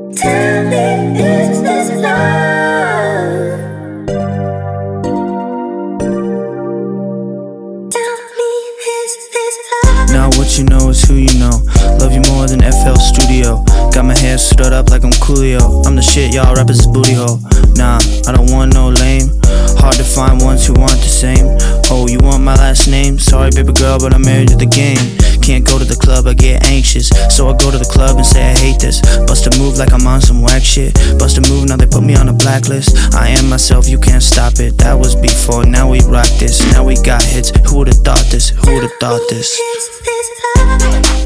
Tell me, is this love? Tell me, is this love? Now what you know is who you know. Love you more than FL Studio. Got my hair stood up like I'm Coolio. I'm the shit, y'all rappers is booty hole. Nah, I don't want no lame. Hard to find ones who want the same. Oh, you want my last name? Sorry baby girl, but I'm married to the game. Can't go to the club, I get anxious. So I go to the club and say I hate this. Bust a move like I'm on some whack shit. Bust a move, now they put me on a blacklist. I am myself, you can't stop it. That was before, now we rock this. Now we got hits, who would've thought this? Who would've thought this? Is this love?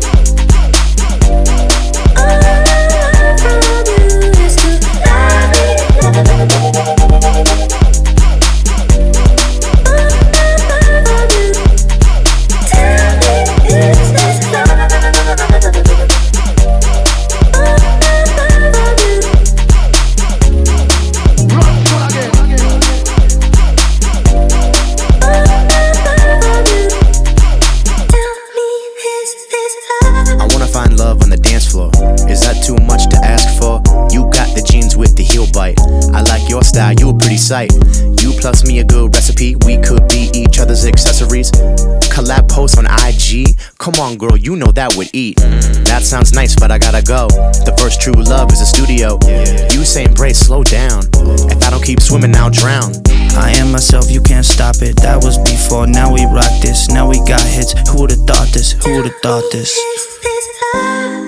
Find love on the dance floor. Is that too much to ask for? You got the jeans with the heel bite. I like your style, you a pretty sight. You plus me a good recipe. We could be each other's accessories. Collab posts on IG. Come on girl, you know that would eat. That sounds nice, but I gotta go. The first true love is a studio. You say embrace, slow down. If I don't keep swimming, I'll drown. I am myself, you can't stop it. That was before, now we rock this. Now we got hits, who would've thought this? Who would've thought this? Is this love?